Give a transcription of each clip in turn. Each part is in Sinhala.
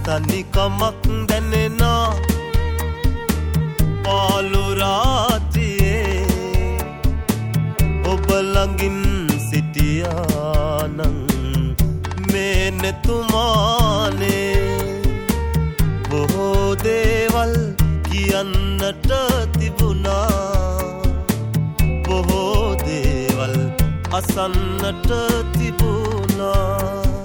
තනිකමක් දැනෙනා පාළු රාත්‍රියේ ඔබ ළඟින් සිටියානම් මේ නෙතුමානේ බොහෝ දේවල් කියන්නට තිබුණා බොහෝ දේවල් අසන්නට තිබුණා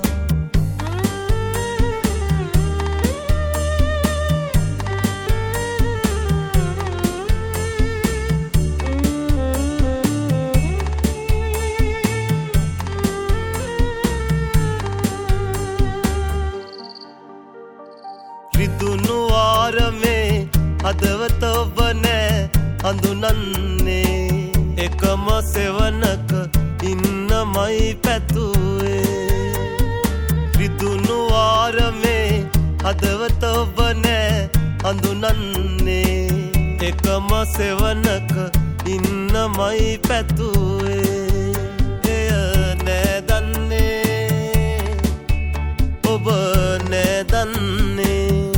රිදුණු වාරමේ හදවත ඔබ නෑ හඳුනන්නේ එකම සෙවණක ඉන්නමයි පැතුවේ රිදුණු වාරමේ හදවත ඔබ නෑ හඳුනන්නේ එකම සෙවණක ඉන්නමයි පැතුවේ එය නෑ දන්නේ ඔබ නෑ දන්නේ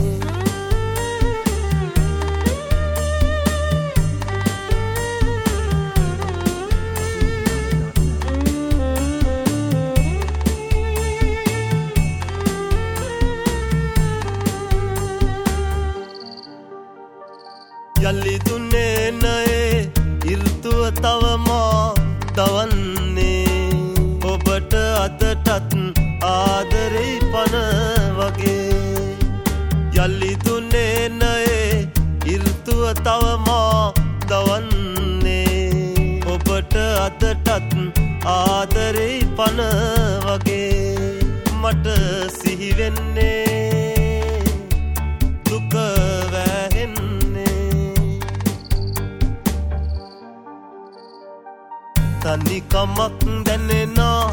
යලි දුන්නේ නෑ ඍතුව තවමා දවන්නේ ඔබට අදටත් ආදරේ පන වගේ යලි දුන්නේ නෑ ඍතුව තවමා දවන්නේ ඔබට අදටත් ආදරේ පන වගේ මට සිහි වෙන්නේ දුක තනිකමක් දැනෙනා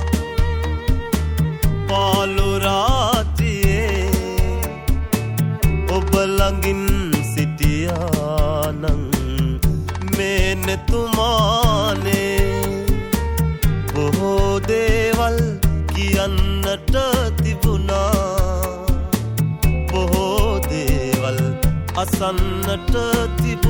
පාළු රාත්‍රියේ ඔබ ළඟින් සිටියානම් මේ නෙතුමානේ බොහෝ දේවල් කියන්නට තිබුණා බොහෝ දේවල් අසන්නට තිබුණා